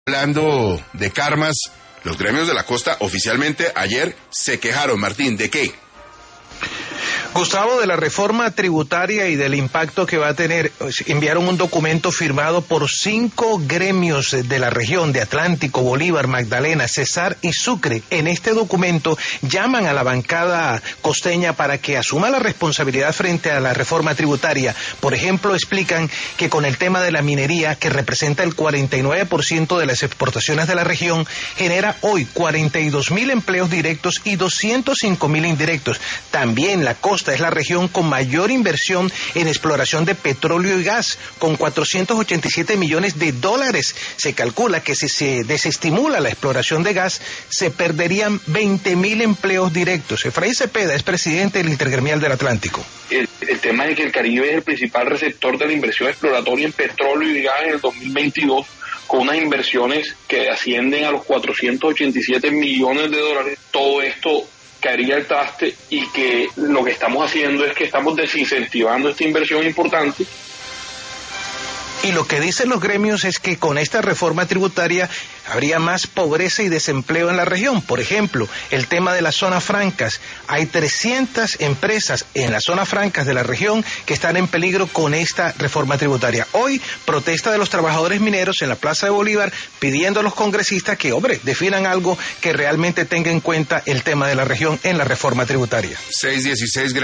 Hablando de karmas, los gremios de la costa oficialmente ayer se quejaron, Martín, ¿de qué? Gustavo, de la reforma tributaria y del impacto que va a tener. Enviaron un documento firmado por 5 gremios de la región de Atlántico, Bolívar, Magdalena, Cesar y Sucre. En este documento llaman a la bancada costeña para que asuma la responsabilidad frente a la reforma tributaria. Por ejemplo, explican que con el tema de la minería, que representa el 49% de las exportaciones de la región, genera hoy 42.000 empleos directos y 205.000 indirectos. También la costa es la región con mayor inversión en exploración de petróleo y gas, con 487 millones de dólares. Se calcula que si se desestimula la exploración de gas, se perderían 20.000 empleos directos. Efraín Cepeda es presidente del Intergremial del Atlántico. El tema es que el Caribe es el principal receptor de la inversión exploratoria en petróleo y gas en el 2022, con unas inversiones que ascienden a los 487 millones de dólares. Todo esto caería al traste y que lo que estamos haciendo es que estamos desincentivando esta inversión importante. Y lo que dicen los gremios es que con esta reforma tributaria habría más pobreza y desempleo en la región. Por ejemplo, el tema de las zonas francas. Hay 300 empresas en las zonas francas de la región que están en peligro con esta reforma tributaria. Hoy, protesta de los trabajadores mineros en la Plaza de Bolívar pidiendo a los congresistas que, definan algo que realmente tenga en cuenta el tema de la región en la reforma tributaria. 6:16